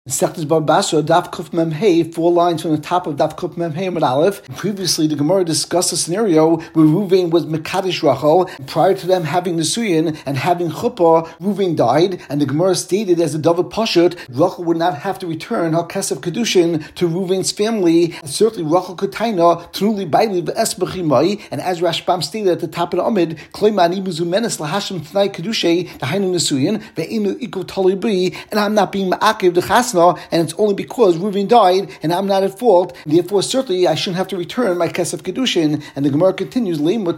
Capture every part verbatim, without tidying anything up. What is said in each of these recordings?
Sectors Bava Basra, Daf Kuf Mem Hey, four lines from the top of Daf Kuf Mem Hey with Aleph. Previously, the Gemara discussed a scenario where Ruvain was Mekadosh Rachel. Prior to them having Nisuyin and having Chuppah, Ruvain died, and the Gemara stated as a Davar Pashut, Rachel would not have to return her Kesef Kedushin to Ruvain's family. And certainly, Rachel could taina Truli Baili V'es B'chimai, and as Rashbam stated at the top of the Amid, Kloimani Muzumenes Lahashim Tnai Kedushay, the Hainu Nisuyin, Ve'inu Iko Talibi, and I'm not being Ma'akiv the Chasna. And it's only because Reuven died and I'm not at fault. Therefore, certainly I shouldn't have to return my Kesef Kedushin. And the Gemara continues,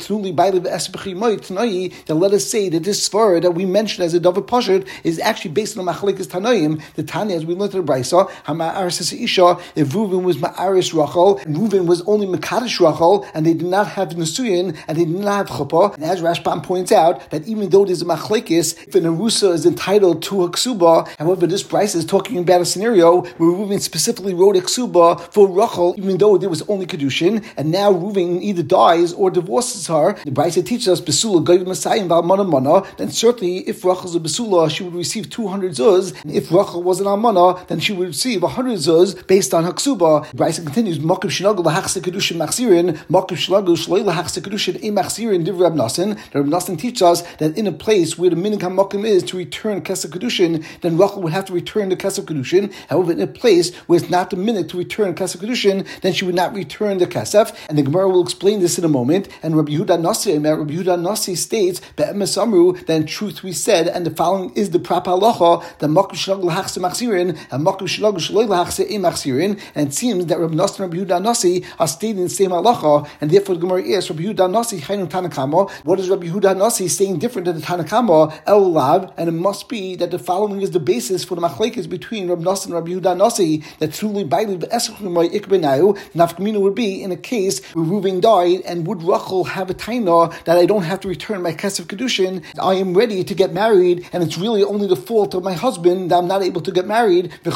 that let us say that this svara that we mentioned as a Davar Pashut is actually based on Machlekes Tanoim. The Tanya, as we learned in the Brisa, Hama'aris Isha, if Reuven was Ma'aris Rachel, and Reuven was only Mekadosh Rachel, and they did not have Nesuyin, and they did not have Chuppah. And as Rashbam points out, that even though there's a Machlekes, if an Arusa is entitled to a Ksuba, however, this Brisa is talking about a scenario where Reuven specifically wrote a ksuba for Rachel, even though there was only kedushin, and now Reuven either dies or divorces her. The Brisa teaches us besula goyim masayim v'almana mana. Then certainly, if Rachel's a besula, she would receive two hundred zuz. And if Rachel was an almana, then she would receive one hundred zuz based on her ksuba. The Brisa continues: Makiv shnagul lahachse kedushin machzirin, makiv shnagul shloi lahachse kedushin e machzirin. Div Reb Nassan. The Reb Nassan teaches us that in a place where the minhag hamakim is to return kesef kedushin, then Rachel would have to return the kesef kedushin. However, in a place where it's not the minute to return Kesef Kedushin, then she would not return the Kesef. And the Gemara will explain this in a moment. And Rabbi Yehuda Nasi, Rabbi Yehuda Nasi states, Be'emes Amru, that in truth we said, and the following is the Prap Halacha, that Makim Shalog L'Hachse Machzirin, and Makim Shalog Shaloi L'Hachse E Machzirin. And it seems that Rabbi Nasi and Rabbi Yehuda Nasi are stating the same Halacha, and therefore the Gemara asks, Rabbi Yehuda Nasi, Chaynun Tanakama, what is Rabbi Yehuda Nasi saying different than the Tanakama, El Lav, and it must be that the following is the basis for the Machlekes between Rabbi Nasi and Rabbi Yehuda Nasi, that truly Baili V'esachimai Ikbenayu, Nafkamina would be in a case where Reuven died, and would Rachel have a taina that I don't have to return my Kesef Kedushin, I am ready to get married, and it's really only the fault of my husband that I'm not able to get married. And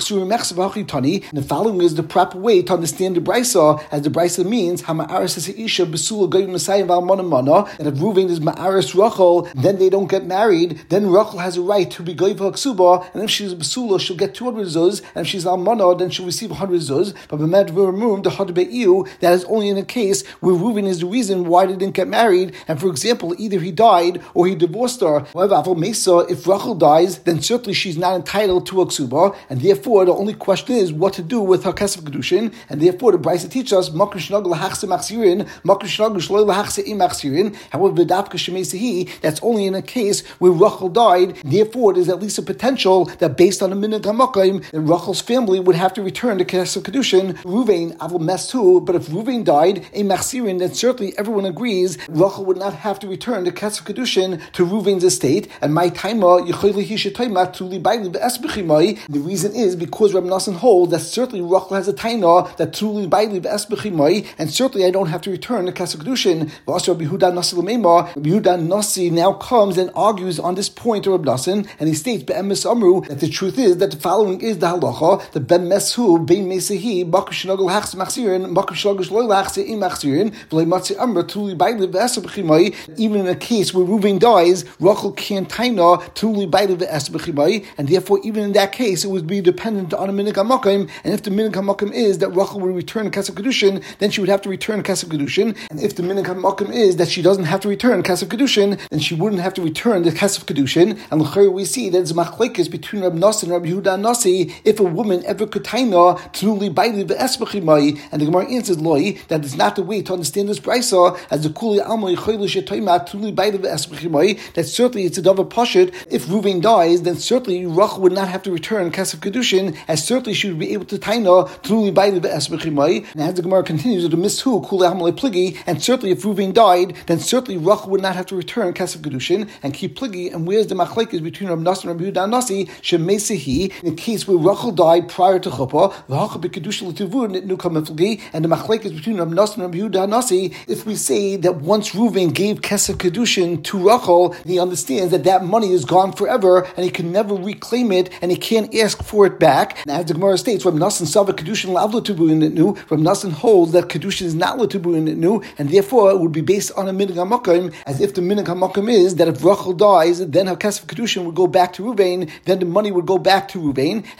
the following is the proper way to understand the Brisa, as the Brisa means, Hama'aris Isha Besula Goyim Masayim Valmana Mana, and if Reuven is Ma'aris Rachel, then they don't get married, then Rachel has a right to be Goyim Ksuba, and if she's a Besula, she'll get two hundred zuz, and if she's Almana, then she'll receive one hundred zuz. But B'med V'Ramum, the Hadbe'iu, that is only in a case where Reuven is the reason why they didn't get married, and for example, either he died or he divorced her. However, Aval Mesa, if Rachel dies, then certainly she's not entitled to a ksuba, and therefore the only question is what to do with her Kesef Kedushin, and therefore the Brisa teaches us, Makim Shnagul L'Hachse Machzirin, Makim Shnagul Shloi L'Hachse E Machzirin. However, V'davka Shemei, that's only in a case where Rachel died, therefore there's at least a potential that based on the minhag hamakim, that Rachel's family would have to return to Kesef Kedushin. Reuven Aval Mes too, but if Reuven died a Machzirin, then certainly everyone agrees Rachel would not have to return to Kesef Kedushin to Reuven's estate. And my taima Yechayli Hishetayma Tuli Baili V'es B'chimai. The reason is because Reb Nassan holds that certainly Rachel has a taina that Tuli Baili V'es B'chimai, and certainly I don't have to return to Kesef Kedushin. V'asher Rabbi Yehuda Nasi L'meima. Rabbi Yehuda Nasi now comes and argues on this point to Reb Nassan, and he states Be'emes Amru that the truth is that the following is the halacha, the Ben Mesu Bein Mesehi Makim Shnagul Hachse Machzirin Makim Shnagul Shloi L'Hachse E Machzirin V'lei Matzi Amra Tuli Baili V'es B'chimai. Even in a case where Reuven dies, Rachel can't taina Tuli Baili V'es B'chimai, and therefore even in that case it would be dependent on a minhag hamakim. And if the minhag hamakim is that Rachel will return Kesef Kedushin, then she would have to return Kesef Kedushin. And if the minhag hamakim is that she doesn't have to return Kesef Kedushin, then she wouldn't have to return the Kesef Kedushin. And l'chayr we see that it's machlekes between Reb Nassan and Rabbi Yehuda Nasi if a woman ever could taina Tuli Baili V'es B'chimai. And the Gemara answers loi that is not the way to understand this brisa, as the Kuli Alma Yechayli Shetoyma Tuli Baili V'es B'chimai, that certainly it's a Davar Pashut. If Reuven dies, then certainly Rachel would not have to return Kesef Kedushin, as certainly she would be able to taina Tuli Baili V'es B'chimai. And as the Gemara continues, the Mishu Kuli Alma Pligi, and certainly if Reuven died, then certainly Rachel would not have to return Kesef Kedushin and keep Pligi. And where's the machlekes between Reb Nassan and Rabbi Yehuda Nasi? Shemesehi, in the case where Rachel died prior to Chuppah, v'hacha b'kedusha l'tivur nitnu kamiflgi, and the machlekes between Reb Nassan and Rabbi Yehuda Nasi, if we say that once Reuven gave Kesef Kedushin to Rachel, he understands that that money is gone forever, and he can never reclaim it, and he can't ask for it back. And as the Gemara states, Reb Nassan sava Kedushin lav l'tivur nitnu, Reb Nassan holds that Kedushin is not l'tivur nitnu, and therefore it would be based on a minhag hamakim, as if the minhag hamakim is that if Rachel dies, then her Kesef Kedushin would go back to Reuven, then the money would go back to Reuven, and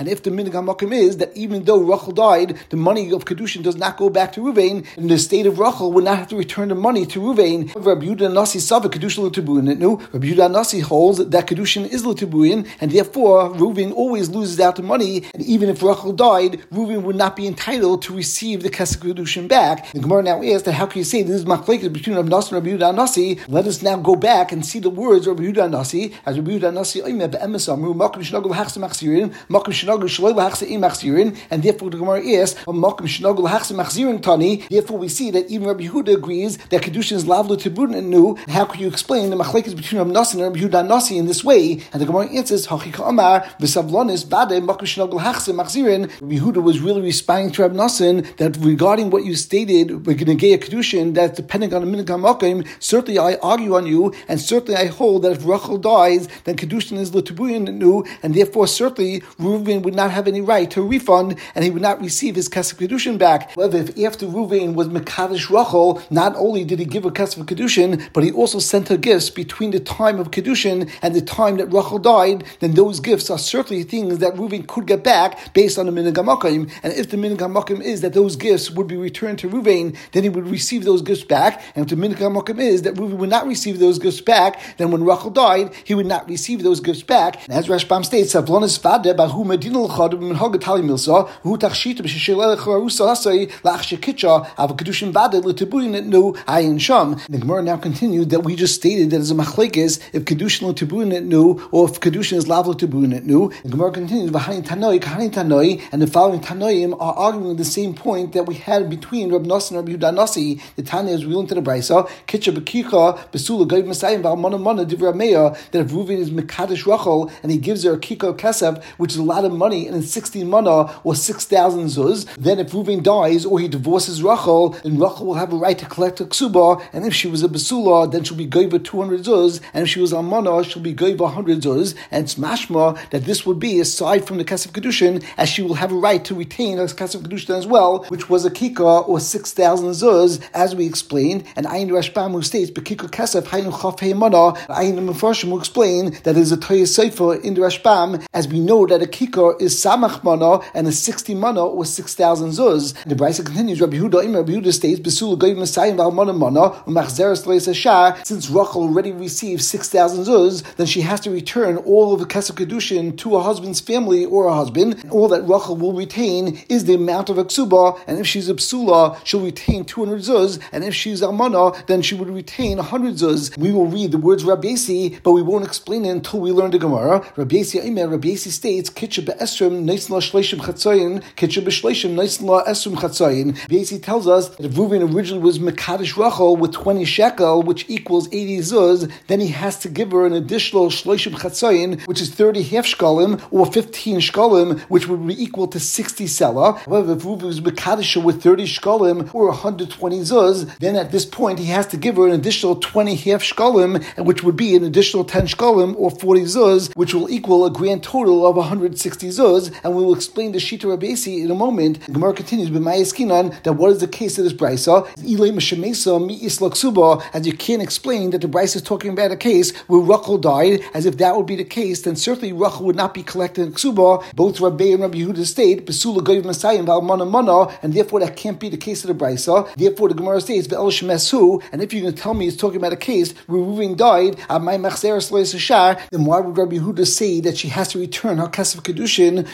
And if the minhag hamakom is that even though Rachel died, the money of kedushin does not go back to Ruvain, and the state of Rachel would not have to return the money to Ruvain. Rabbi Yehuda Nasi Sava kedushin l'tebuin. No, Rabbi Yehuda Nasi holds that kedushin is l'tebuin, and therefore Ruvain always loses out the money. And even if Rachel died, Ruvain would not be entitled to receive the kesef kedushin back. The Gemara now asks that how can you say this is machlekes between Rabbi Nasi and Rabbi Yehuda Nasi? Let us now go back and see the words of Rabbi Yehuda Nasi as Rabbi Yehuda Nasi oimer be'emes amru makom shenagol hachse machzirin makom shenagol shloi hachse im machzirin. And therefore the Gemara asks makom shenagol hachse machzirin tani. Therefore we see that even Rabbi Yehuda agrees that kedushin is lavlo tibun and nu. How could you explain the machlekes between Rabbi Nasi and Rabbi Yehuda Nasi in this way? And the Gemara answers hachika amar v'savlonis bade makom shenagol hachse machzirin. Rabbi Yehuda was really responding to Rabbi Nasi that regarding what you stated, we're going to get a kedushin that's depending on the minhag hamakom. Certainly I argue on you, and certainly I hold that if Rachel dies, then kedushin is l'tubuyin nu, and therefore certainly Reuven would not have any right to a refund, and he would not receive his kesef kedushin back. However, if after Reuven was mekadosh Rachel, not only did he give her kesef kedushin, but he also sent her gifts between the time of kedushin and the time that Rachel died, then those gifts are certainly things that Reuven could get back based on the minhag hamakom. And if the minhag hamakom is that those gifts would be returned to Reuven, then he would receive those gifts back. And if the minhag hamakom is that Reuven would not receive those gifts back, then when Rachel died, he would not receive those gifts back. And as Rashbam states, Savlonis Vade Bahu Medina L'chad Minhag Tali Milsa Hu Tachshita B'Shishel Charusa Hasei Lach Shekitcha Av Kedushin Vade L'Tibuyin Nu Ayin Sham. The Gemara now continued that we just stated that as a machlekes if Kedushin L'Tibuyin Nu or if Kedushin is Lav L'Tibuyin Nu. The Gemara continues V'Hayin Tanoi Kahayin Tanoi, and the following Tanoim are arguing the same point that we had between Rabbi Nasi and Rabbi Yehuda Nasi. The Tanya is real into the Brisa Kitcha B'Kicha B'Sula Gaiv Masayim V'Almana Mana Divrei Meir, that if Reuven is Mekadosh Rachel and he gives her a Kiko Kesef, which is a lot of money, and it's sixteen mana or six thousand zuz, then if Reuven dies or he divorces Rachel, then Rachel will have a right to collect a ksuba, and if she was a Basula, then she'll be Gaiva two hundred zuz, and if she was a Mana, she'll be Gaiva one hundred zuz, and it's mashma that this would be aside from the Kesef Kedushin, as she will have a right to retain her Kesef Kedushin as well, which was a Kika or six thousand zuz, as we explained, and Ayin Rashbam who states, Bekiko Kesef Hainu Chaf Hey Mana, Ayin Mefarshim will explain that there's a Toya Sefer in the Rashbam, as we know that a Kikar is Samach Mana and a sixty Mana or six thousand Zuz. And the Brisa continues, Rabbi Yehuda, Rabbi Yehuda states, Besula Goyim Messiah Val Mana Mana, Umachzeres Lois Ashar, since Rachel already received six thousand Zuz, then she has to return all of the Kesef Kedushin to her husband's family or her husband, and all that Rachel will retain is the amount of a Ksuba, and if she's a Psula, she'll retain two hundred Zuz, and if she's a Mana, then she would retain one hundred Zuz. We will read the words Rabbi Yasi, but we won't explain it until we learn the Gemara. Rabbi Yasi Aimer, Rabbi Yasi states, Kitcha be'esrim neis la shleishim chatzayin, Kitcha be'shleishim neis la esrim chatzayin. Rabbi Yasi tells us that if Reuven originally was Mekadosh Rachel with twenty shekel, which equals eighty zuz, then he has to give her an additional shleishim chatzayin, which is thirty half shkalim, or fifteen shkalim, which would be equal to sixty selah. However, if Reuven was Mekadosh with thirty shkalim, or one hundred twenty zuz, then at this point he has to give her an additional twenty half shkalim, which would be an additional ten shkalim, or forty zuz, which will equal a grand total of one hundred sixty zuz, and we will explain the Shita Rabbi Yasi in a moment. The Gemara continues, B'mayaskinan, that what is the case of this Brisa? As you can't explain that the Brisa is talking about a case where Rachel died, as if that would be the case, then certainly Rachel would not be collecting Ksuba. Both Rabbi and Rabbi Yehuda state, Besula Goyim Messiah and Valmana Mana, and therefore that can't be the case of the Brisa. Therefore the Gemara states, Ve'el Shemesu, and if you're going to tell me it's talking about a case where Reuven died, then why would Rabbi Yehuda say that she has to return her Kesef Kedushin,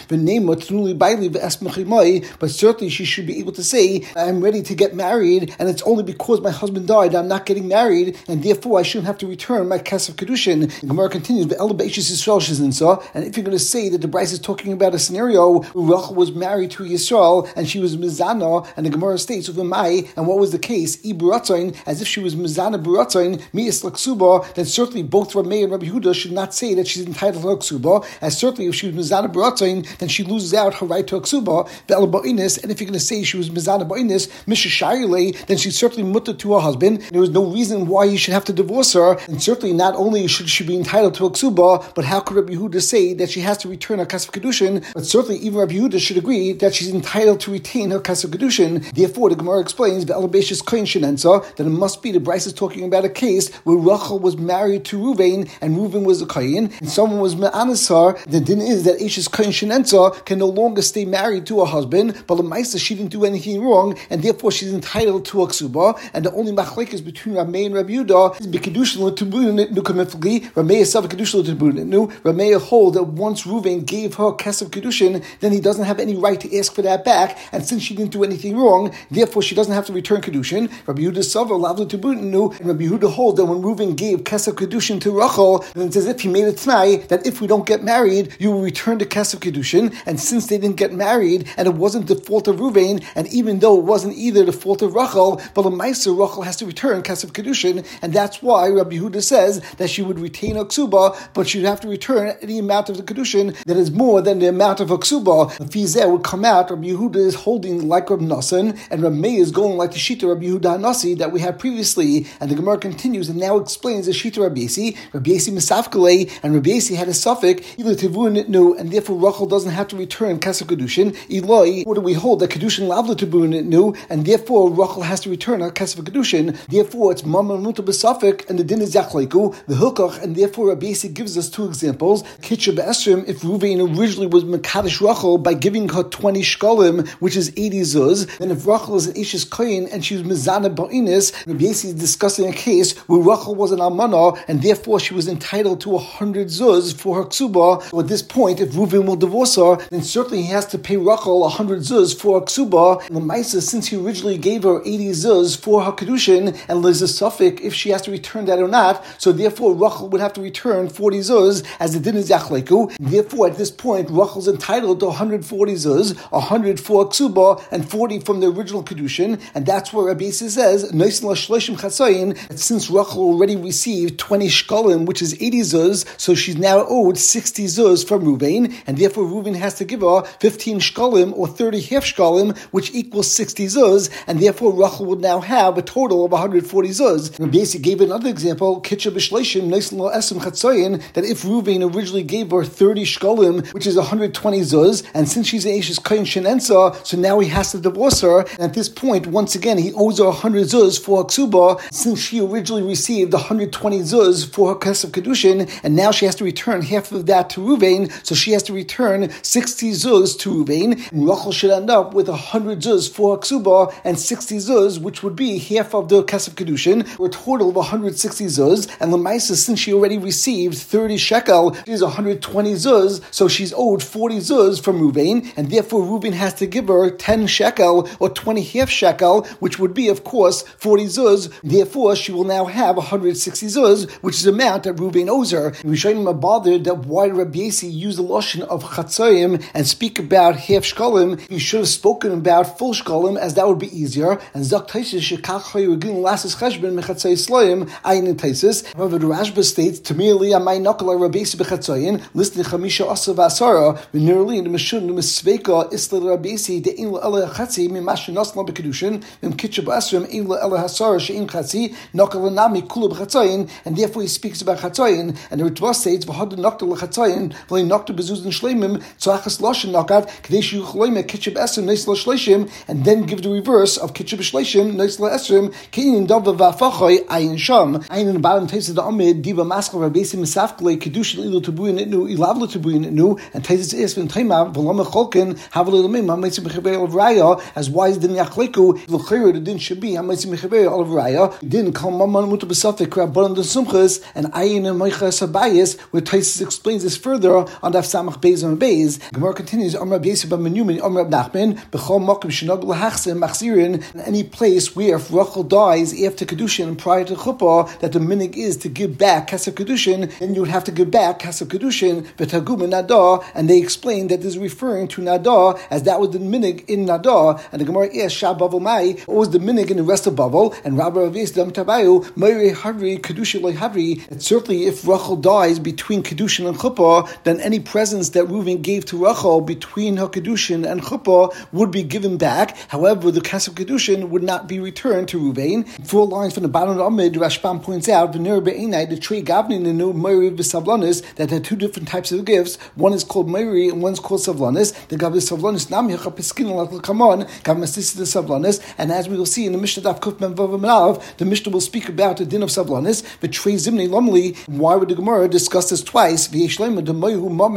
but certainly she should be able to say, I'm ready to get married, and it's only because my husband died I'm not getting married, and therefore I shouldn't have to return my Kesef Kedushin. The Gemara continues, and if you're going to say that the Bryce is talking about a scenario where Rachel was married to Yisrael, and she was Mizana, and the Gemara states, and what was the case? As if she was Mizana Buratzain, Mi'is Laksuba, then certainly both Rabbi and Rabbi Yehuda should not say that she's entitled to a ksuba, as certainly if she was mizana b'ratzain, then she loses out her right to a ksuba, and if you're going to say she was mizana ba'inis, mishashayile, then she's certainly mutter to her husband. There was no reason why he should have to divorce her, and certainly not only should she be entitled to a ksuba, but how could Rabbi Yehuda say that she has to return her kesef kedushin? But certainly even Rabbi Yehuda should agree that she's entitled to retain her kesef kedushin. Therefore, the Gemara explains that it must be the Bryce is talking about a case where Rachel was married to Reuven, and Reuven was a Kayin, and someone was Me'anasar. The din is that Ashes Kohen Shenenza can no longer stay married to her husband, but Lamaisa, she didn't do anything wrong, and therefore she's entitled to a ksuba. And the only machlekes between Rameh and Rabbi Yehuda is B'kedushin l'tubun nukamifli. Rameh is self kedushin l'tubun nu. Rameh hold that once Reuven gave her kesef kedushin, then he doesn't have any right to ask for that back. And since she didn't do anything wrong, therefore she doesn't have to return kedushin. Rabbi Yehuda Sava lavla tubun nu, and Rabbi Yehuda hold that when Reuven gave kesef kedushin to Rachel, then it's as if he made a t'nai that if we don't get married, you will return to kesef kedushin. And since they didn't get married, and it wasn't the fault of Reuven, and even though it wasn't either the fault of Rachel, but the Meiser Rachel has to return kesef kedushin, and that's why Rabbi Yehuda says that she would retain a ksuba, but she'd have to return any amount of the kedushin that is more than the amount of a ksuba. The fizeh would come out. Rabbi Yehuda is holding like Rabbi Nassan, and Rabbi Meir is going like the Shita Rabbi Yehuda Hanasi that we had previously. And the Gemara continues and now explains the Shita Rabbi Yasi. Rabbi Yasi misafkalei, and Rabbi Yasi had a suffix either tevun nitnu, and therefore Rachel doesn't have to return kesef kedushin. Eloi, or do we hold that kedushin lavla tevun nitnu, and therefore Rachel has to return her kesef kedushin. Therefore it's mama muta besafik, and the din is yachleiku the hilkach, and therefore Rabbi Yasi gives us two examples. Kitcha be'esrim, if Reuven originally was mekadosh Rachel by giving her twenty shkalim, which is eighty zuz, then if Rachel is an Ishes Kohen and she was mizana ba'inis, Rabbi Yasi is discussing a case where Rachel was an almana and therefore she was entitled to a hundred zuz for her ksuba. So at this point, if Reuven will divorce her, then certainly he has to pay Rachel a hundred zuz for her ksuba. And Lamaisa, since he originally gave her eighty zuz for her kedushin, and there's a suffix if she has to return that or not, so therefore Rachel would have to return forty zuz as the din is yachleiku. Therefore, at this point, Rachel's entitled to one hundred forty zuz, one hundred for ksuba, and forty from the original kedushin, and that's where Rabbi Yasi says that since Rachel already received twenty shkalim, which is eighty zuz, so she's now owed sixty zuz from Reuven, and therefore Reuven has to give her fifteen shkalim or thirty half shkalim, which equals sixty zuz, and therefore Rachel would now have a total of one hundred forty zuz. Rabbi Yasi gave another example, kitcha b'shleishim nice lo esem chatzayin, that if Reuven originally gave her thirty shkalim, which is one hundred twenty zuz, and since she's an Eishes Kohen Shenenza, so now he has to divorce her, and at this point, once again, he owes her one hundred zuz for her ksuba, since she originally received one hundred twenty zuz for her kesef kedushin, and now she has to return half of that to Reuven, so she has to return sixty zuz to Reuven, and Rachel should end up with one hundred zuz for her ksuba, and sixty zuz, which would be half of the kesef kedushin, or a total of one hundred sixty zuz, and Lamaisa, since she already received thirty shekel, she is one hundred twenty zuz, so she's owed forty zuz from Reuven, and therefore Reuven has to give her ten shekel, or twenty half shekel, which would be, of course, forty zuz. Therefore, she will now have one hundred sixty zuz, which is the amount that Reuven owes her. And Rishonim are bothered that why Rabbi Yasi use the lotion of chatzoyim and speak about half shkalim. He should have spoken about full shkalim, as that would be easier. And Zak Taisis shekach hayugin lasses cheshbon mechatzoy sloim ayin Taisis. However, the Rashba states to merely amay nakala Rabbi Yasi bechatzoyin listing chamisha asav asara v'nearly the mishun the misveka isla Rabbi Yasi de in la chatzi mimash nasla bekedushin v'm kitcha b'asrim in la hasara she'in chatzi nakala nami kula b'chatzoyin, and therefore he speaks about chatzoyin. And the Ritva states v'had nakta l'chatzoyin v'lei nakta bezuzin shleimim tzachas loshin nakat kadesh yuchloime kitcha b'asrim neisla shleishim, and then give the reverse of kitcha b'shleishim neisla esrim kein dava v'afachoy ayin sham ayin in the bottom taste the amid diva maskal Rabbi Yasi misafkle kedushin ilu tabuyin itnu ilavla tabuyin itnu, and taste is from taima v'lama cholkin havle l'mim ha'meitzim b'cheber of raya, as wise din yachleiku l'chayr the din should be ha'meitzim b'cheber of raya din kal maman muta b'safik rabbanon the sumchas and ayin and moicha sabayis, where Taisus explains this further on daf samach beis and beis. Gemara continues Amar Rabbi Yasi ben Menumin Amar Rabbi Nachman b'chol makom shenag l'hachsim machzirin, in any place where if Rachel dies after kedushin and prior to chuppah, that the minig is to give back kesef kedushin, then you would have to give back kesef kedushin v'tagum and nadah, and they explained that this is referring to nadah, as that was the minig in nadah. And the Gemara asks Shab Bavel Mai, what was the minig in the rest of Bavel? And Rabbi Rav Yis Dam Tabayu Meiri Hadri Kedushin Loi Hadri, that certainly if Rachel dies between kedushin and chuppah, then any presents that Reuven gave to Rachel between her kedushin and chuppah would be given back. However, the kesef kedushin would not be returned to Reuven. Four lines from the bottom of the Amid, Rashbam points out V'ner Be'enai the tree Gavnin and no Meiri v'Savlanis, that there are two different types of gifts. One is called Meiri and one's called Savlanis. The Gav Savlanis Nam Yacha Peskin Lakamon Gav Mastis the Savlanis, and as we will see in the Mishnah Daf Kuf Mem Vav Melav, the Mishnah will speak about the din of Savlanis. But Trei Zimnei Lomli, why would the Gemara discuss this twice? V'Yeshlema the Moihu Mamen Shemak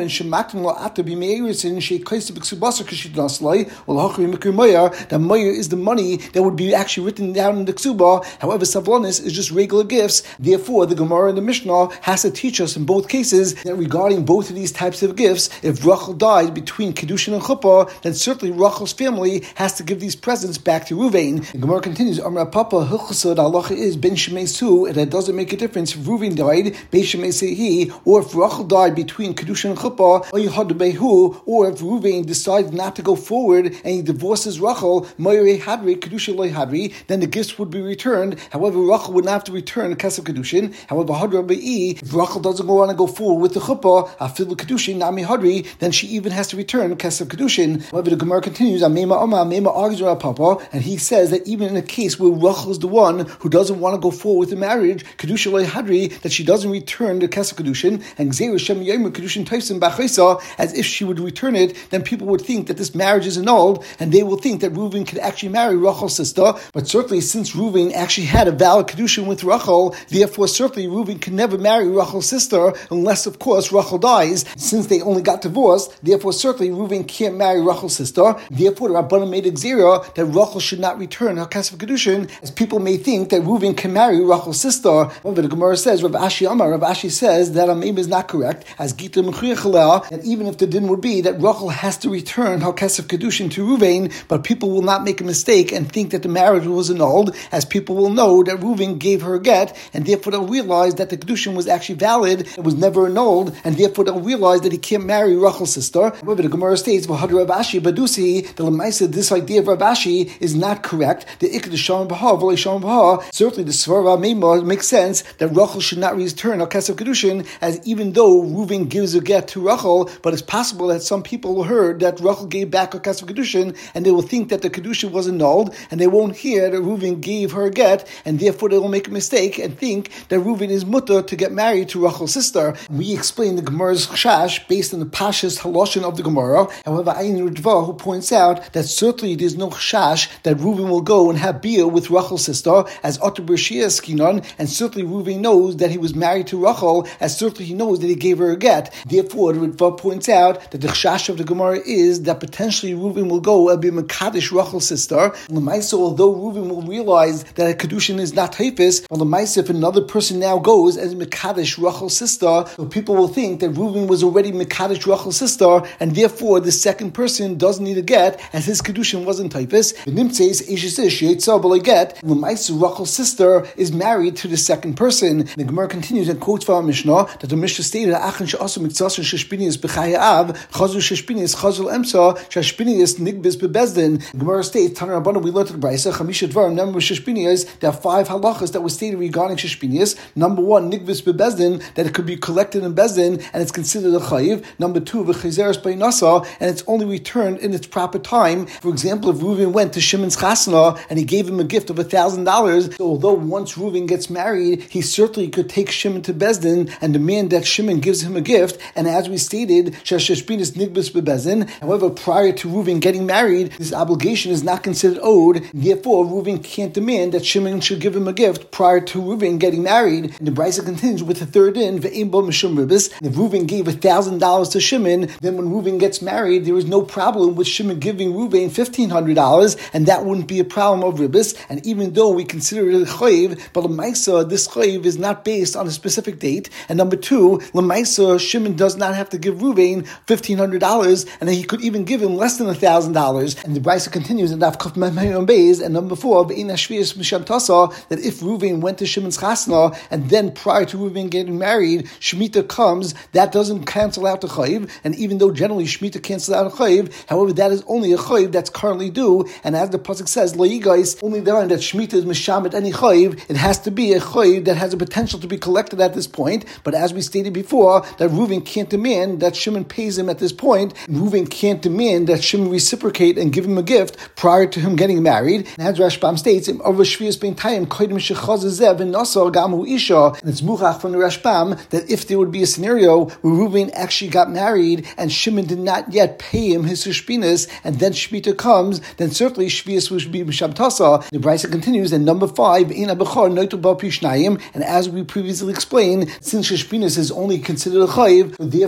that Meir is the money that would be actually written down in the Ksuba. However, Savlonis is just regular gifts. Therefore, the Gemara and the Mishnah has to teach us in both cases that regarding both of these types of gifts, if Rachel died between Kedushin and Chuppah, then certainly Rachel's family has to give these presents back to Ruvain. The Gemara continues, Amra Papa, Hilchasad, Allah is Ben Shemei Su, and it doesn't make a difference if Ruvain died, Ben Shemei Sehi, or if Rachel died between Kedushin and Chuppah, or Yehad Behu, or if Ruvain decided not to go forward and he divorces Rachel, Moirei Hadri, Kedushin Loi Hadri, then the gifts would be returned. However, Rachel would not have to return the Kesef Kedushin. However, Hadra Be'i, if Rachel doesn't go on and go forward with the Chuppah, Afilu Kedushin, Nami Hadri, then she even has to return Kesef Kedushin. However, the Gemara continues, Amema Oma, Amema argues with Papa, and he says that even in a case where Rachel is the one who doesn't want to go forward with the marriage, Kedushin Loi Hadri, that she doesn't return the Kesef Kedushin, and Gzeir Shem Yomer Kedushin Taisim Bachesa, as if she would return it, then people would think that this marriage is annulled, and they will think that Reuven could actually marry Rachel's sister. But certainly, since Reuven actually had a valid Kedushin with Rachel, therefore certainly Reuven can never marry Rachel's sister unless, of course, Rachel dies. Since they only got divorced, therefore certainly Reuven can't marry Rachel's sister. Therefore, the Rabbanan made a gzera that Rachel should not return her Kesef Kedushin, as people may think that Reuven can marry Rachel's sister. However, the Gemara says, Rav Ashi Amar, Rav Ashi says that Amim is not correct, as Gita Mechuyach, and even if the din would be that Rachel has to return her Kesef Kedushin to Reuven, but people will not make a mistake and think that the marriage was annulled, as people will know that Reuven gave her a get, and therefore they'll realize that the Kedushin was actually valid, it was never annulled, and therefore they'll realize that he can't marry Rachel's sister. However, the Gemara states, V'hadra Rav Ashi Badusi, the Lamaisa, this idea of Rav Ashi is not correct. The Ikad Shalom Baha, V'lei Shalom Baha, certainly the Svara Meimah makes sense that Rachel should not return her Kesef Kedushin, as even though Reuven gives a get to Rachel, but it's possible that some people heard that Rachel gave back her Kesef Kedushin, and they will think that the Kedushin was annulled, and they won't hear that Reuven gave her a get, and therefore they will make a mistake and think that Reuven is mutter to get married to Rachel's sister. We explain the Gemara's chash based on the Pashas haloshin of the Gemara. However, Ayin Rudva, who points out that certainly there's no chash that Reuven will go and have beer with Rachel's sister, as Otter Bershia Skinon, and certainly Reuven knows that he was married to Rachel, as certainly he knows that he gave her a get. Therefore, Rudva points out that the chash of the Gemara is that potentially Reuven will go and be Mekadosh Rachel's sister. Lemaisa, although Reuven will realize that a Kedushin is not Haifis, but Lemaisa, if another person now goes as Mekadosh Rachel's sister, so people will think that Reuven was already Mekadosh Rachel's sister, and therefore the second person doesn't need a get, as his Kedushin wasn't Haifis. The Nim says, get, Lemaisa, Rachel's sister is married to the second person. The Gemara continues and quotes from our Mishnah that the Mishnah stated, Achan she'asu miktsas sheshpinius b'chaya av, chazu sheshpinius chazul emsa, sheshpinius nigbis bebezdin. The Gemara states, Taner Rabbanan, we learned in the Brisa, Chamisha Dvarim, number of sheshpinius, there are five halachas that were stated regarding sheshpinius. Number one, nigbis bebezdin, that it could be collected in bezdin, and it's considered a chayiv. Number two, v'chazeres b'inasa, and it's only returned in its proper time. For example, if Reuven went to Shimon's chasna, and he gave him a gift of a thousand dollars, so although once Reuven gets married, he certainly could take Shimon to Bezdin and demand that Shimon gives him a gift. And as we stated, Sheshpinis Nigbis Bebezdin. However, prior to Reuven getting married, this obligation is not considered owed. Therefore, Reuven can't demand that Shimon should give him a gift prior to Reuven getting married. And the Brisa continues with the third in, Ve'im bo mishum ribis. If Reuven gave a thousand dollars to Shimon, then when Reuven gets married, there is no problem with Shimon giving Reuven fifteen hundred dollars, and that wouldn't be a problem of ribis. And even though we consider it a chayiv, but Lemaisa, this chayiv is not based on a specific date. And number two, Lemaisa, Shimon does not have to give Reuven fifteen hundred dollars, and then he could even give him less than a thousand dollars. And the Brisa continues in Daf Kuf Mem Beis, and number four, that if Reuven went to Shimon's chasna, and then prior to Reuven getting married, Shemitah comes, that doesn't cancel out the chayiv. And even though generally Shemitah cancels out a chayiv, however, that is only a chayiv that's currently due. And as the pasuk says, Lo Yigais, only there that Shemitah is mishamet any chayiv, it has to be a chayiv that has a potential to be collected at this point. But as we stated before, that Reuven can't demand that Shimon pays him at this point. Reuven can't demand that Shimon reciprocate and give him a gift prior to him getting married. And as Rashbam states, and it's muchach from the Rashbam that if there would be a scenario where Reuven actually got married and Shimon did not yet pay him his shpinas, and then Shemitah comes, then certainly Shvius would be Misham Tasa. The Brisa continues, and number five, and as we previously explained, since Shpinas is only considered a chayiv, therefore in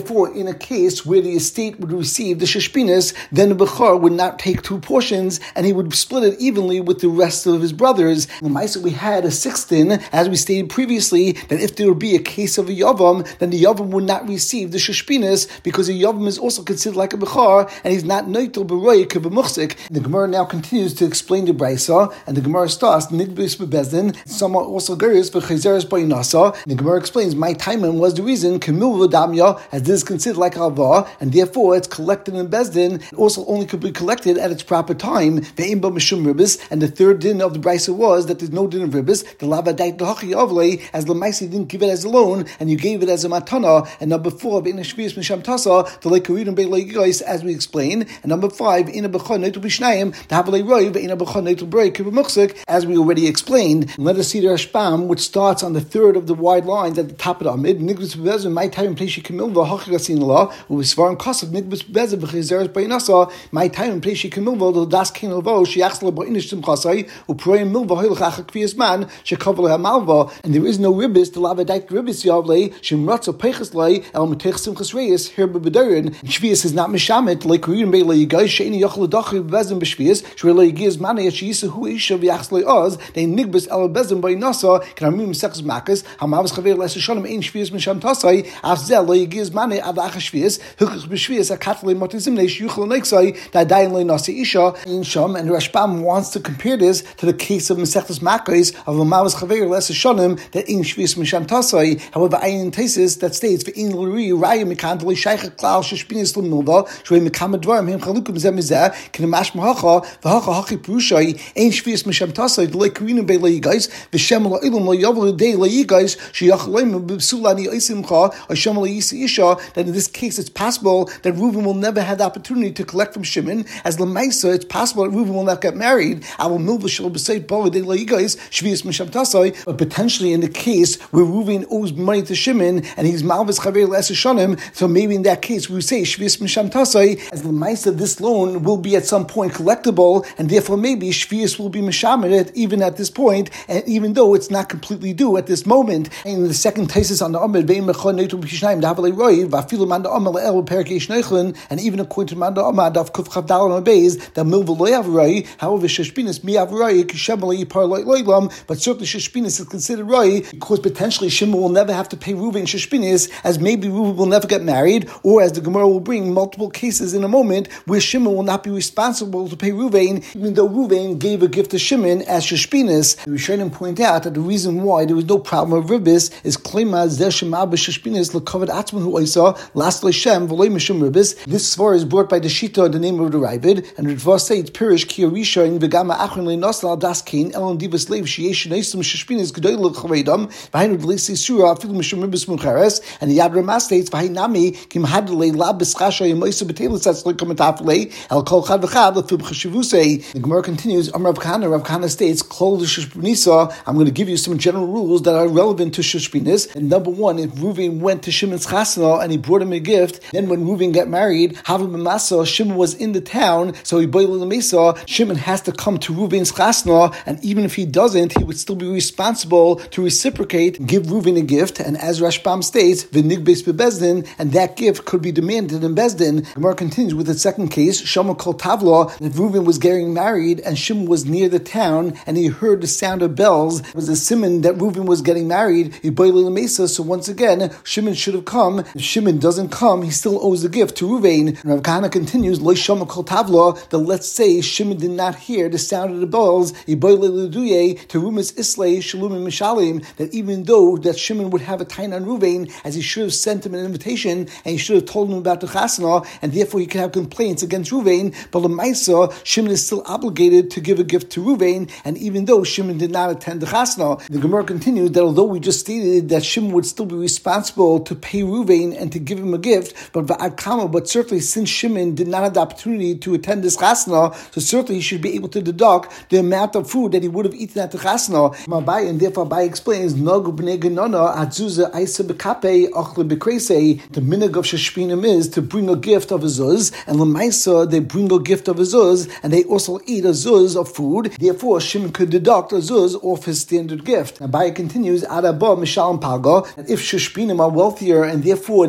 in a case where the estate would receive the sheshpinis, then the Bechor would not take two portions, and he would split it evenly with the rest of his brothers. In the Maisa, we had a sixth din, as we stated previously, that if there would be a case of a Yavam, then the Yavam would not receive the sheshpinis, because a Yavam is also considered like a Bechor, and he's not noitel b'royik of a muchzik. The Gemara now continues to explain the Brisa, and the Gemara starts nidbis bebezdin. Some are also geris v'chayzeres b'inasa. The Gemara explains my timing was the reason kemil v'damya, as this is considered like alva, and therefore it's collected in bezdin. It also only could be collected at its proper time. Ve'im ba mishum ribis, and the third din of the Brisa was that there's no din of ribis. The lava dait l'hachi avlei, as Lamaisi didn't give it as a loan, and you gave it as a matana. And number four, be'in shvius misham tasa, the leikaridum be'leigais, as we explained. And number five, in a bechon neitul b'shnayim, the havalei roi ve'in a bechon neitul brei kibbumuchzik, as we already explained. And let us see the Rashbam, which starts on the third of the wide lines at the top of the Amid. Nigbus b'bezin, my time and place kimilva hachigasin law, who was svarim kasav nigbus b'bezin v'chizeres b'inasa, my time and place kimilva the das king lavo sheachsla b'inish simchasai u'proyim milva hoilach achakvias man shekavel hamalva, and there is no ribis to lava dike ribis yavlei shemratza peiches lei el metech simchas reis here b'bedarin. Shvius is not mishamet like reading be'le yigay she'ini yochel dachi b'bezin b'shvius shre'le yigiz mani yisha hu isha v'yachsla oz they nigbus el b'bezin b'inasa can amim sechs makas hamavas chaver lesa shalom ein shvius misham tasai afzel le yigiz mani ad achas shvius hukach b'shvius akatle motizim leish yuchel neiksai da'dayin le nasi isha in sham. And Rashbam wants to compare this to the case of Mesechtes Makkos of Hamavas chaver lesa shalom that ein shvius misham tasai. However, ayin tesis that states ve'in l'ri raya mikant le shaycha klal sheshpinis l'milva shvei mekama dvarim hem chalukim zeh mizeh kinemash mahacha v'hacha hachi prushai ein shvius misham tasai le karinu be le yigais v'shem la ilam le yavel day le yigais sheyachleim b'sulani isimcha Hashem le yisa isha. That in this case it's possible that Reuven will never have the opportunity to collect from Shimon, as Lamaisa it's possible that Reuven will not get married. I will milva shel b'seit b'le day le yigais shvius misham tasai. But potentially in the case where Reuven owes money to Shimon and he's malvis chaver l'es shonim, so maybe in that case we say shvius misham tasai, as Lamaisa this loan will be at some point collectible, and therefore maybe shvius will be mishamet even at this point, and even though it's not completely due at this moment. And the second thesis on the Amid, ve'im mechon neitul b'shnayim dahavalei roi va'afilu man da'amar le'el perkei shneichlen, and even according to man da'amar daf kuf chav dalon abeis that milva lo yav roi. However, sheshpinis mi yav roi kishem lo yipar lo loylam, but certainly sheshpinis is considered roi because potentially Shimon will never have to pay Reuven sheshpinis, as maybe Reuven will never get married, or as the Gemara will bring multiple cases in a moment where Shimon will not be responsible to pay Reuven, even though Reuven gave a gift to Shimon as sheshpinis. The Rishonim point out that the reason why there was no problem of ribis is klima zeh shema b'sheshpinis l'kavod atzman hu oisa last le'shem v'loy mishum ribis. This svar is brought by the Shita, the name of the Ravid, and the Dvar says pirish ki arisha in v'gama achron le'nosal al das kain elon divas leiv sheyesh neisim sheshpinis g'doy l'chavedam v'hainu d'leisi sura afilu mishum ribis mucheres. And the Yad Ramah states v'hainami kim hadlei lab b'schasha yemoisa b'telis atzloy kometaflei el kol chad v'chad l'fib chashivusei. The Gemara continues. Am Rav Kahana, Rav Kahana states kol l'sheshpinisa. I'm going to give you some general rules that are relevant to sheshpinis. And number one, if Reuven went to Shimon's chasna and he brought him a gift, then when Reuven got married, Havim Masa, Shimon was in the town, so he boiled the mesa. Shimon has to come to Reuven's chasna, and even if he doesn't, he would still be responsible to reciprocate, give Reuven a gift. And as Rashbam states, v'nigbes bebezdin, and that gift could be demanded in bezdin. Gemara continues with the second case, Shama kol tavla, that Reuven was getting married and Shimon was near the town and he heard the sound of bells. It was a simon that Reuven was getting married. He boiled the mesa, so once again, Shimon should have come. If Shimon doesn't come, he still owes a gift to Reuven. And Rav Kahana continues, Lo Shama kol tavla, that let's say Shimon did not hear the sound of the bells, he boiled leduye to Rumas Islay Shalom and Mishalim, that even though that Shimon would have a tain on Reuven, as he should have sent him an invitation and he should have told him about the chasna, and therefore he could have complaints against Reuven, but Lamaisa, Shimon is still obligated to give a gift to Reuven, and even though Shimon did not attend the chasna. The Gemara continues that although we just stated that Shimon would still be responsible to pay Reuven and to give him a gift, but va'ad kama, but certainly since Shimon did not have the opportunity to attend this chasna, so certainly he should be able to deduct the amount of food that he would have eaten at the chasna. And therefore Abai explains, Nog b'nei genona atzuza aisa b'kape ochle b'kreisei. The minhag of sheshpinim is to bring a gift of a zuz, and l'maisa they bring a gift of a zuz, and they also eat a zuz of food. Therefore Shimon could deduct a zuz off his standard gift. Abai continues, Adaba mishal paga, that if sheshpinim are wealthier and therefore they would give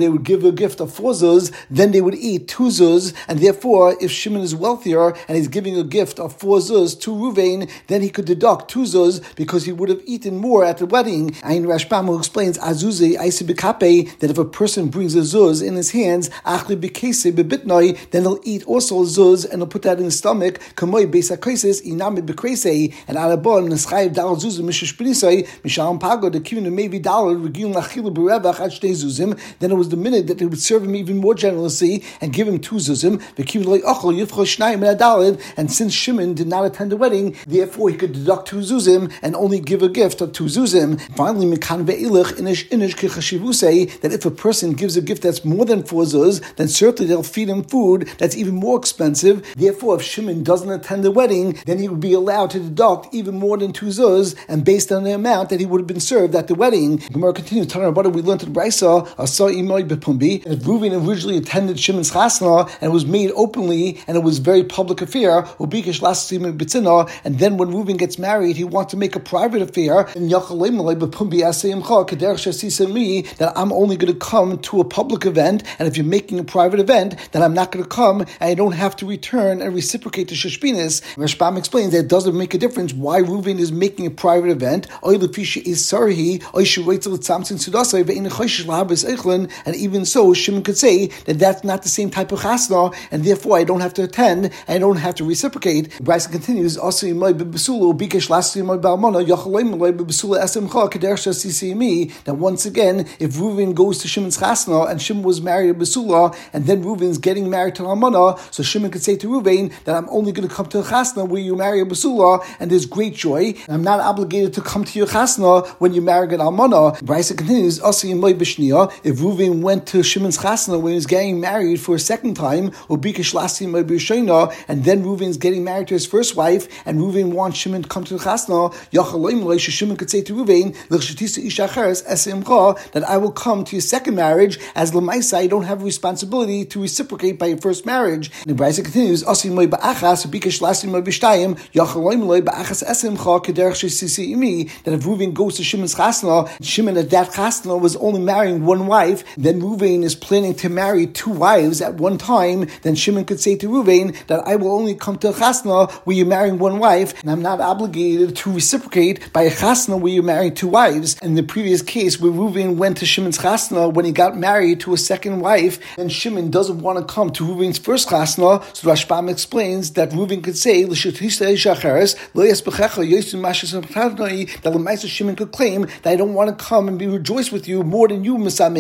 a gift of four zuz, then they would eat two zuz, and therefore, if Shimon is wealthier and he's giving a gift of four zuz to Ruvain, then he could deduct two zuz because he would have eaten more at the wedding. Ayin Rashbam, who explains Azuzi Aisi Bikape, that if a person brings a zuz in his hands, Achli Bikese Bebitnoi, then he'll eat also zuz and he'll put that in his stomach. Kamoi Besakaisis Inami Bekrese, and Alabon Neschayev Dal Zuzim Mishishpinisai Mishalam Pago the Kivin Mevi Dal Regilin Lachilu Berevach Achte Zuzim. Then it was the minute that they would serve him even more generously and give him two zuzim. The Kivin Loi Ochel Yifcho Shnayim Adalid, and since Shimon did not attend the wedding, therefore he could deduct two zuzim and only give a gift of two zuzim. Finally, Mikan Ve'ilach Inish Inish Kichashivusei, that if a person gives a gift that's more than four zuz, then certainly they'll feed him food that's even more expensive. Therefore, if Shimon doesn't attend the wedding, then he would be allowed to deduct even more than two zuz, and based on the amount that he would have been served at the wedding. Gemara continues, Tanar Rabbanan, we learned in Brisa, Asa Imoy Bepumbi, that Reuven originally attended Shimon's chasna, and it was made openly, and it was a very public affair, Ubikesh Lasim Bitzina, and then when Reuven gets married, he wants to make a private affair, and Yachalemalei Bepumbi Asayimcha, Kader Shasisami, that I'm only going to come to a public event, and if you're making a private event, then I'm not going to come, and I don't have to return and reciprocate the Shashpinis. Rashbam explains that it doesn't make a difference why Reuven is making a private event, and even so, Shimon could say that that's not the same type of chasna, and therefore I don't have to attend, and I don't have to reciprocate. Bryson continues, that once again, if Reuven goes to Shimon's chasna, and Shimon was married to Besula, and then Reuven's getting married to Almana, so Shimon could say to Reuven that I'm only going to come to a chasna where you marry a Besula, and there's great joy, and I'm not obligated to come to your chasna when you marry an Almana. Bryson continues, if Reuven went to Shimon's chasna when he was getting married for a second time, and then Reuven's getting married to his first wife, and Reuven wants Shimon to come to the chasna, Shimon could say to Reuven that I will come to your second marriage, as Lamaisa I don't have a responsibility to reciprocate by your first marriage. And the Bryson continues, that if Reuven goes to Shimon's chasna, Shimon at that chasna was only marrying one wife, then Reuven is planning to marry two wives at one time, then Shimon could say to Reuven that I will only come to a chasna where you're marrying one wife, and I'm not obligated to reciprocate by a chasna where you're marrying two wives. In the previous case where Reuven went to Shimon's chasna when he got married to a second wife, and Shimon doesn't want to come to Reuven's first chasna, so Rashbam explains that Reuven could say that Shimon could claim that I don't want to come and be rejoiced with you more than you,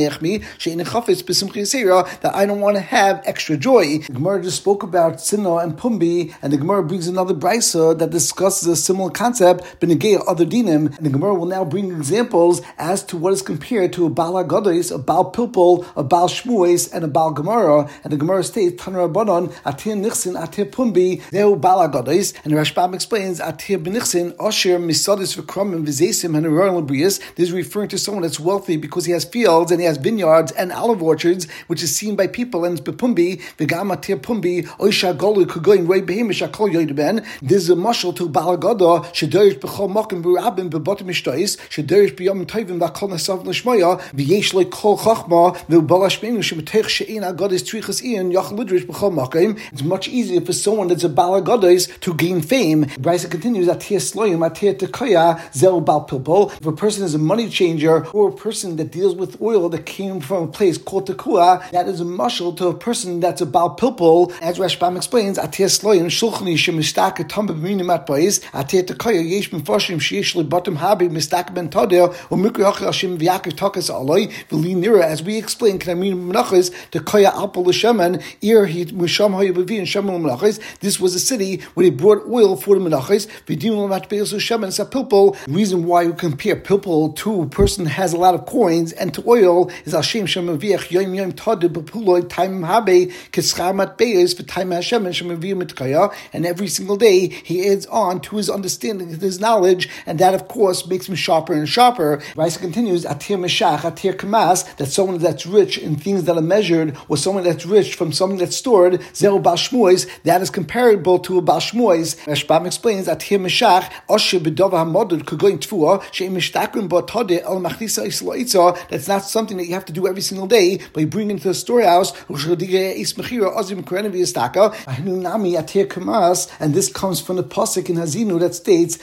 that I don't want to have extra joy. The Gemara just spoke about Sina and Pumbi, and the Gemara brings another brisa that discusses a similar concept, Benegei other dinim, and the Gemara will now bring examples as to what is compared to a Baal Agadis, a Baal Pilpul, a Baal Shmues, and a Baal Gemara. And the Gemara states, Tanar Rabbanan, Atir Nichsin, Atir Pumbi, Zeu Baal Agadis, and the Rashbam explains, Atir Benichsin, Osher Misadis V'Kramim V'Zesim and Aroyal Brias. This is referring to someone that's wealthy because he has fields and he has vineyards and olive orchards, which is seen by people, and it's Bepumbi, V'Gam Atir Pumbi, Oisha Golu Kugoin Rei Behemish Akol Yoidben. This is a mashal to Baal Agada, Shederish B'Chol Mokim B'Rabim B'Botim Mishtais, Shederish B'Yom Tovim V'Kol Nasav L'Shmoya, V'Yesh Loi Kol Chachma, V'Balash Benu Shemetech She'in Agadis Trichas Ian Yach Lidrish B'Chol Mokim. It's much easier for someone that's a Baal Agadis to gain fame. Brysa continues, Atir Sloyim, Atir Tekoya, Zel Baal Pilpul. If a person is a money changer, or a person that deals with oil that came from a place called Tekua, that is a mashal to a person that's a Baal Pilpul. As Rashbam explains, Atir Sloyim, Shulchani Shemistaka Tom B'Minim Atbais, Atir Tekoya Yesh Mefashim Sheyesh Libatim Habi Mistak Ben Tadeh, or Mikri Achel Hashem V'Yakiv Takas Aloi, V'Li Nira. As we explain, K'Namim Menachos, Tekoya Alpol L'Shemen, Ir He Misham Hayabavi and Shemen Menachos. This was a city where they brought oil for the Menachos. V'Dim L'Matbeis L'Shemen Sapilpul. The reason why we compare Pilpul to a person who has a lot of coins and to oil is Hashem Shemaviach Yom Yom Tadeh B'Puloi Time Habe Kischar Matbeis V'Time Hashem and Shemaviach Mitkaya. And every single day he adds on to his understanding, to his knowledge, and that of course makes him sharper and sharper. Raisa continues, Atir Meshach, Atir Kamas, that someone that's rich in things that are measured, or someone that's rich from something that's stored, Zero Baal Shmues, that is comparable to a Baal Shmues. Rashbam explains, Atir Meshach, Osher B'Dova HaModud Kugoin Tfua, She'im Mishtakrim Bo Todeh El Machlisa Islo Itza, that's not something that you have to do every single day. day by bringing to the storehouse. And this comes from the pasuk in Hazinu that states,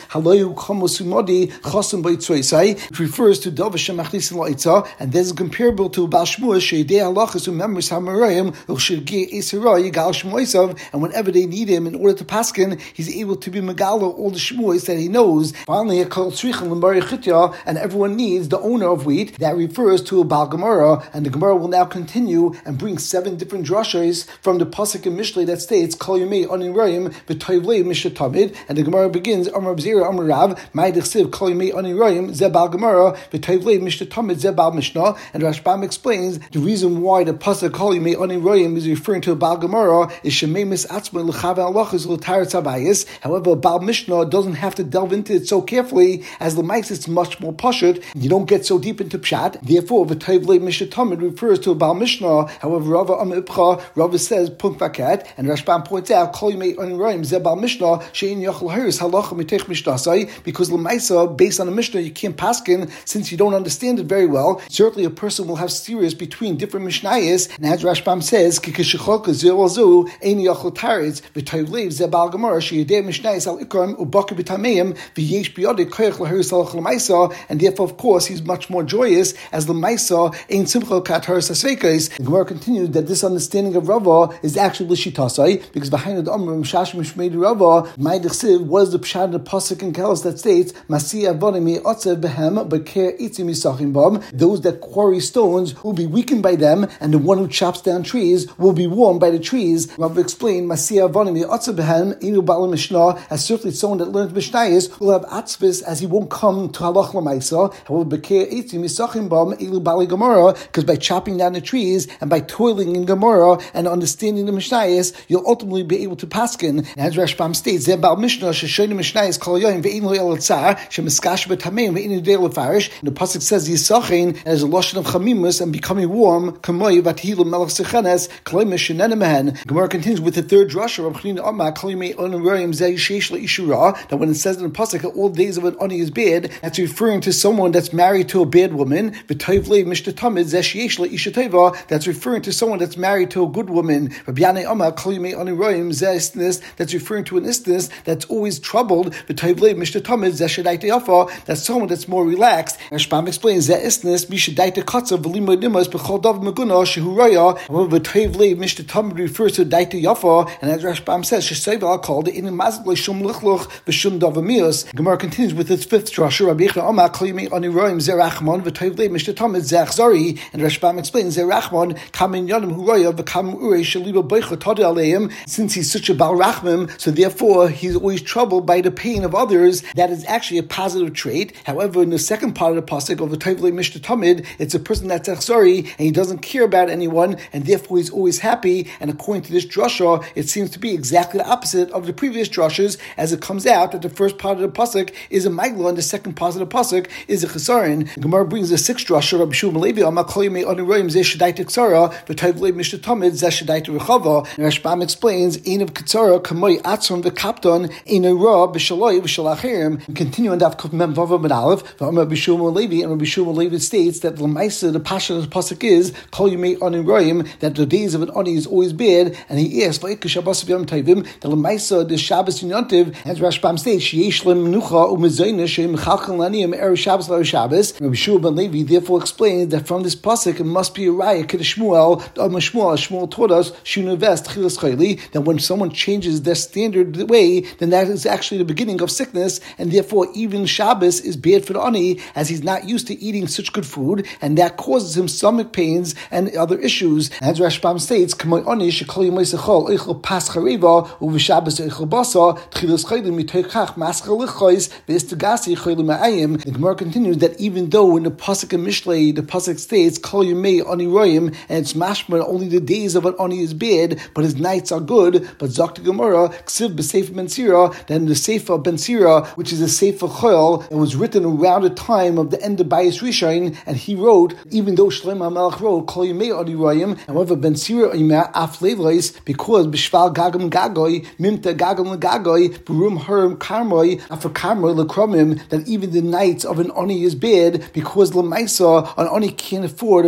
it refers to Davish Machnisin La'itza, and this is comparable to Baal Shmuas Sheidei Halachas who members Hamarayim Ushirgi Esira Yigal Shmuisav, and whenever they need him in order to paskin, he's able to be Megalo all the Shmuis that he knows. Finally, a Kol Tzrichin L'Mari Chitya, and everyone needs the owner of wheat. That refers to a Baal Gemara, and the Gemara will now continue and bring seven different drashas from the pasuk in Mishlei that states Kol Yemei Onin Royim V'Toivlei Mishatamid, and the Gemara begins Amar B'Zira Amar Rav Ma'idechsiv Kol Yemei Onin Royim Ze Baal Gemara V'Toivlei Mishatamid Ze Baal Mishnah. And Rashbam explains the reason why the pasuk Kol Yemei Onin Royim is referring to a Baal Gemara is Shemei Mis Atzma L'Chav Halachas L'Taretz Habayis. However, Baal Mishnah doesn't have to delve into it so carefully, as the mice it's much more pashut. You don't get so deep into pshat. Therefore, V'Toivlei Mishatamid refers to a Baal Mishnah. However, Rava Am Ibcha, Rava says Punt Vaket, and Rashbam points out Kol Yemei Onin Royim Ze Baal Mishnah Shein Yachol Haris Halacha Mitech Mishnasai, because L'Maisa, based on the Mishnah, you can't paskin since you don't understand it very well. Certainly, a person will have serious between different Mishnayos, and as Rashbam says, Kikishicholka Zerazu Ein Yachol Taritz V'Toivlei Ze Baal Gemara Sheyedei Mishnayos Al Ikram Ubaka B'Tameim V'Yesh B'Yodei Koyach L'Haris Halacha L'Maisa, and therefore, of course, he's much more joyous as L'Maisa Ein Simcha Kat Haris Hasveikos. The Gemara continues that this understanding of Rava is actually L'Shitasai, because behind the Amrim Shash Mishmei Rava, Ma'idechsiv was the pshat in the pasuk in Kelos that states Masiya Avonim Ye'otzev Behem B'Ker Itzim Yisachim Bam. Those that quarry stones will be weakened by them, and the one who chops down trees will be warmed by the trees. Rava explained Masiya Avonim Ye'otzev Behem Inu Bala Mishnah, as certainly someone that learns Mishnayos will have atzvis as he won't come to Halach L'Maisa. However, B'Ker Itzim Yisachim Bam Ilu Bali Gemara, because by chopping down the trees and by toiling in Gemara and understanding the Mishnayos, you'll ultimately be able to paskin. And as Rashbam states, Ze Baal Mishnah Sheshonim Mishnayos Kol Yoyim Ve'in Lo El Tzar Shemiskash B'Tameim Ve'in Yudei L'Farish. The pasuk says Yisachin as a lotion of chamimus and becoming warm. Kamoi Vatihilu Melech Sechenes Kloim Shenenem Mehen. Gemara continues with the third drasha of Chnina Amma Kol Yemei Onin Royim Ze Yishesh Le'Ishura. That when it says in the pasuk that all days of an oni is bad, that's referring to someone that's married to a bad woman. V'Toivlei Mishtatamid Ze Sheyesh Le'Isha Teva. That's referring to someone that's married to a good woman. Rabbi Yanai Amma Kol Yemei Onin Royim Ze Istinus. That's referring to an istinus that's always troubled. V'Toivlei Mishtatamid Ze Shedaita Yafa. That's someone that's more relaxed. Rashbam explains that istinus Mishadaita Katza V'Limod Nimas B'Chol Dav Meguna Shehu Raya. However, V'Toivlei Mishtatamid refers to Daita Yafa, and as Rashbam says, Shesayva called it in Mazble Shum Lichluch V'Shum Dav Amios. Gemara continues with its fifth drasha. Rabbi Yechon Amma Kol Yemei Onin Royim Ze Rachman V'Toivlei Mishtatamid Ze Achzari. And Rashbam explains Ze Rachman Kamin Yonim Hu Raya V'Kam Urei Shaliba Beicha Tadi Aleim. Since he's such a Baal Rachmim, so therefore he's always troubled by the pain of others. That is actually a positive trait. However, in the second part of the pasuk of the Toivlei Mishtatamid, it's a person that's achzari and he doesn't care about anyone, and therefore he's always happy. And according to this drasha, it seems to be exactly the opposite of the previous drashas, as it comes out that the first part of the pasuk is a magla and the second part of the pasuk is a chesaron. Gemara brings the sixth drasha. Rabbi Shmuel Levi Amar Kol Yemei Onin Royim Ze Shedaita Ksara V'Toivlei Mishtatamid Ze Shedaita Rechava. Rashbam explains Einav Ketzara Kamoi Atzon V'Kapton Einav Ra B'Shaloi V'Shalachirim. Continue on Daf Kuf Mem Vav Amud Aleph. Rabbi Shmuel Levi and Rabbi Shmuel Levi states that the L'Maisa, the pasuk of the pasuk is Kol Yemei Onin Royim, that the days of an oni is always bad, and he asks V'Ikah Shabbos V'Yom Tovim, the L'Maisa the Shabbos and Yontiv, as Rashbam states Sheyesh Lem Menucha U'Mezayna Sheim Chalchal Laniyim Erev Shabbos L'Erev Shabbos. Rabbi Shmuel ben Levi therefore explains that from this pasuk it must be a raya Kiddush Shmuel. Shmuel Shmuel taught us Shunuvest Chilas Chayli, that when someone changes their standard way, then that is actually the beginning of sickness, and therefore even Shabbos is bad for the ani, as he's not used to eating such good food, and that causes him stomach pains and other issues. As Rashbam states, K'may ani shekol yemei sechol eichel pas chareva u'v'Shabbos eichel basa tchilas chaylim mitoichach maschal lichois v'istagasi chaylim ma'ayim. The Gemara continues that even though in the pasuk in Mishlei the pasuk states kol yemei ani royim, and it's mashma only the days of an ani is bad, but his nights are good. But Zok the Gemara ksiv b'sefer ben Sira, then the sefer ben Sira, which is a sefer chol, it was written around the time of the end of Bayis Rishon, and he wrote, even though Shlomo HaMelech wrote kol yemei ani royim, however ben Sira imer af levois, because b'shval gagam gagoy mimta gagam gagoy b'rum harim karmoy after karmoy lekromim, that even the nights of an ani is bad, because l'maisa an ani can't afford a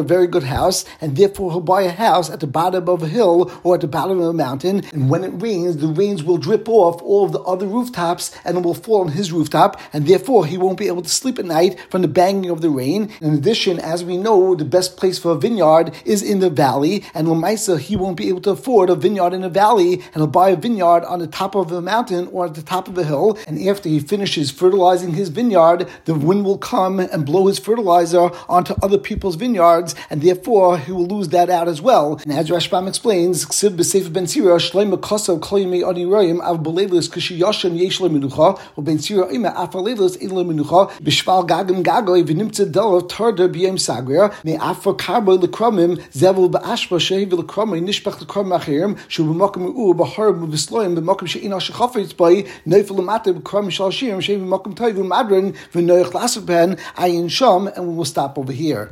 very good house, and therefore he'll buy a house at the bottom of a hill or at the bottom of a mountain, and when it rains, the rains will drip off all of the other rooftops, and it will fall on his rooftop, and therefore he won't be able to sleep at night from the banging of the rain. In addition, as we know, the best place for a vineyard is in the valley, and Lamaisa, he won't be able to afford a vineyard in a valley, and he'll buy a vineyard on the top of a mountain or at the top of a hill, and after he finishes fertilizing his vineyard, the wind will come and blow his fertilizer onto other people's vineyards, and therefore he will lose that out as well. And as Rashbam explains, Ksiv b'Sefer Ben Sira, Shleima Kosav Kol Yemei Ani Royim Av B'Leilos Kishi Yoshan Yesh Le Menucha, uBen Sira Ima Af Leilos Ein Le Menucha B'Shval Gagim Gagoy V'Nimtze Delav Tarder B'Yem Sagria Me Afar Karboy L'Kromim Zevel B'Ashba Shehi V'L'Kromim Nishbach L'Krom Achirim Shu B'Mokim U'u B'Har B'Visloim B'Mokim She'in HaShechafetz B'Y Neifel L'Mate B'Krom Shal Shirim Shehi B'Mokim Toiv U'Madrin V'Noich Lasov Ben Ayin Sham, and we will stop over here.